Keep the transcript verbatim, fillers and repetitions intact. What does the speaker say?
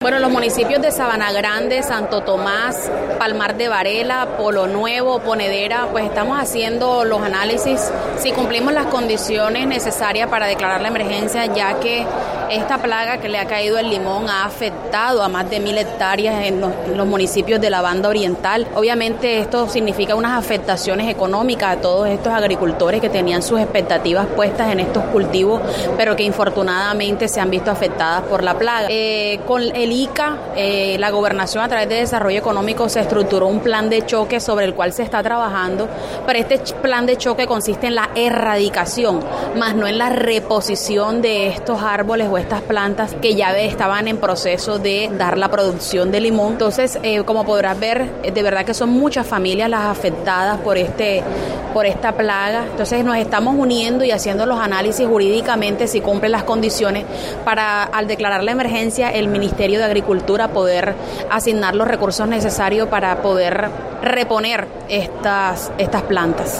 Bueno, los municipios de Sabana Grande, Santo Tomás, Palmar de Varela, Polo Nuevo, Ponedera, pues estamos haciendo los análisis si cumplimos las condiciones necesarias para declarar la emergencia, ya que esta plaga que le ha caído el limón ha afectado a más de mil hectáreas en los, en los municipios de la banda oriental. Obviamente esto significa unas afectaciones económicas a todos estos agricultores que tenían sus expectativas puestas en estos cultivos, pero que infortunadamente se han visto afectadas por la plaga. Eh, con el I C A, eh, la gobernación a través de desarrollo económico se estructuró un plan de choque sobre el cual se está trabajando, pero este plan de choque consiste en la erradicación, más no en la reposición de estos árboles o estas plantas que ya estaban en proceso de dar la producción de limón. Entonces, eh, como podrás ver, de verdad que son muchas familias las afectadas por este, por esta plaga. Entonces nos estamos uniendo y haciendo los análisis jurídicamente si cumplen las condiciones para, al declarar la emergencia, el Ministerio de Agricultura poder asignar los recursos necesarios para poder reponer estas, estas plantas.